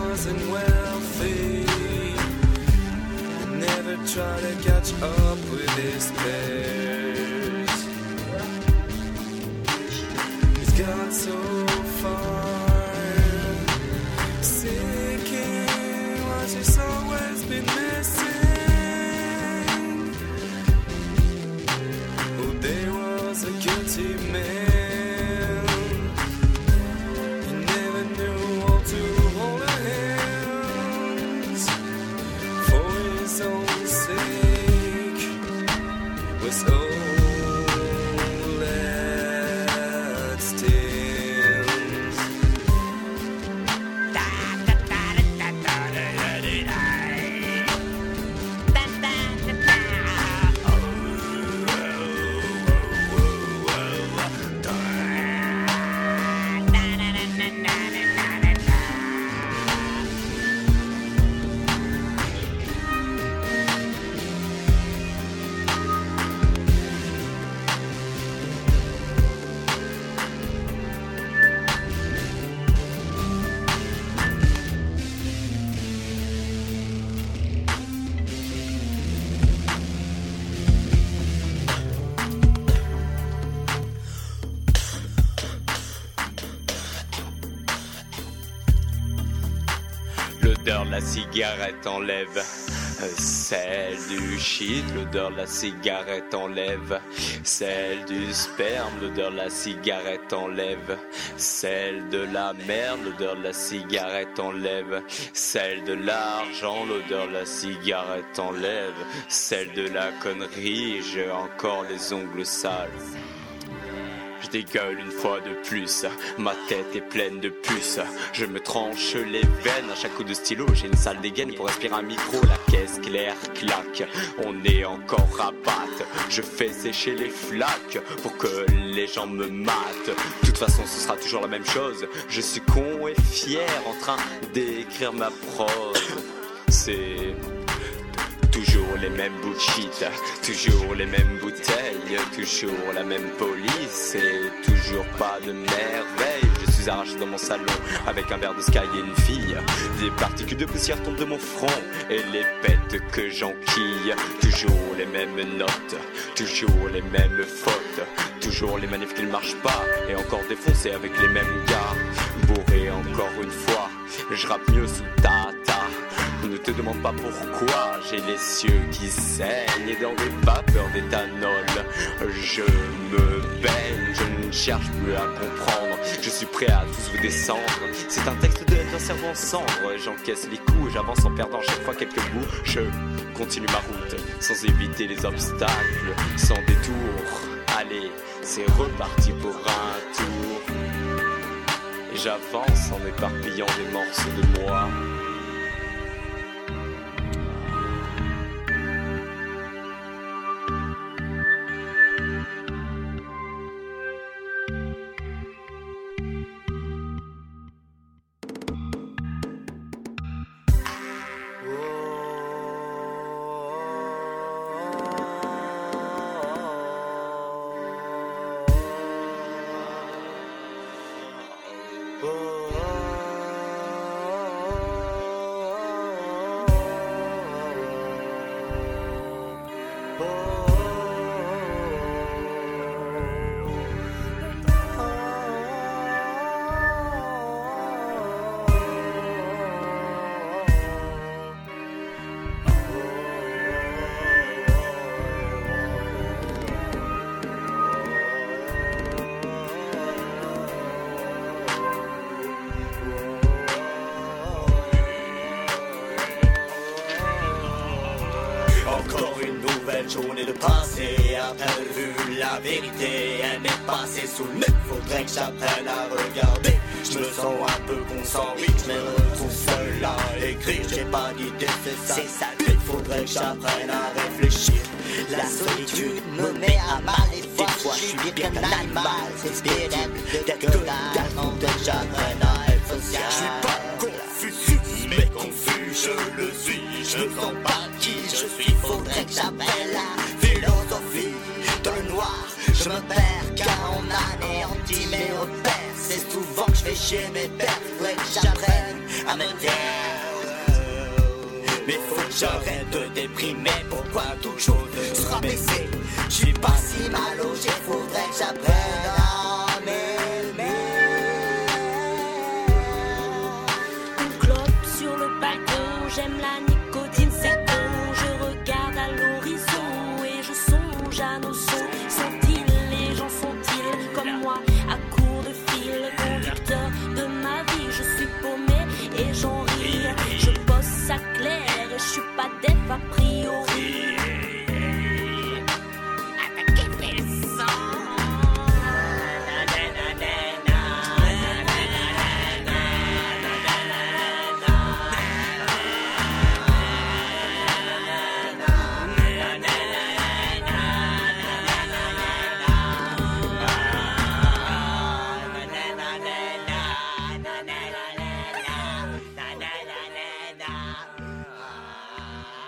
wasn't wealthy. Never try to catch up with his peers. He's got so far, seeking what she's always been missing. Oh, there was a guilty man. He never knew how to hold her hands. For his own sake was all that stands. L'odeur de la cigarette enlève celle du shit. L'odeur de la cigarette enlève celle du sperme. L'odeur de la cigarette enlève celle de la merde. L'odeur de la cigarette enlève celle de l'argent. L'odeur de la cigarette enlève celle de la connerie. J'ai encore les ongles sales. Je dégueule une fois de plus, ma tête est pleine de puces. Je me tranche les veines à chaque coup de stylo. J'ai une sale dégaine pour respirer un micro. La caisse claire claque, on est encore à battre. Je fais sécher les flaques pour que les gens me matent. De toute façon ce sera toujours la même chose. Je suis con et fier en train d'écrire ma prose. C'est toujours les mêmes bullshit, toujours les mêmes bouteilles, toujours la même police et toujours pas de merveille. Je suis arraché dans mon salon avec un verre de Sky et une fille. Des particules de poussière tombent de mon front et les pètes que j'enquille. Toujours les mêmes notes, toujours les mêmes fautes, toujours les manifs qui ne marchent pas et encore défoncé avec les mêmes gars. Bourré encore une fois, je rappe mieux sous tata. Ne te demande pas pourquoi j'ai les cieux qui saignent et dans des vapeurs d'éthanol je me baigne, je ne cherche plus à comprendre, je suis prêt à tous vous descendre. C'est un texte de être un cerveau en cendre, j'encaisse les coups et j'avance en perdant chaque fois quelques bouts. Je continue ma route sans éviter les obstacles, sans détour. Allez, c'est reparti pour un tour. Et j'avance en éparpillant des morceaux de moi. Journée de passé, à peine vu la vérité, elle m'est passée sous le nez. Faudrait que j'apprenne à regarder. Je me sens un peu consenti, je me retrouve seul à écrire. J'ai pas d'idée, c'est ça. Il faudrait que j'apprenne à réfléchir. La solitude me met à mal et des fois je suis bien qu'un animal. C'est pénible d'être que dalle, de j'apprenne à être social. Je suis pas Confucius, mais confus je le suis. Je ne sens pas qui je suis, faudrait que j'apprenne la philosophie. Dans le noir, je me perds car on anéantit mes repères. C'est souvent que je fais chier mes pères, faudrait que j'apprenne à me taire. Mais faut que j'arrête de déprimer, pourquoi toujours se rabaisser? Je suis pas si mal logé, faudrait que j'apprenne à m'aimer. Une clope sur le balcon, j'aime la nicotine, c'est bon. Je regarde à l'horizon et je songe à nos sons. Sont-ils, les gens sont-ils comme moi, à court de fil, conducteur de ma vie? Je suis paumé et j'en ris. Je bosse à clair et je suis pas def après.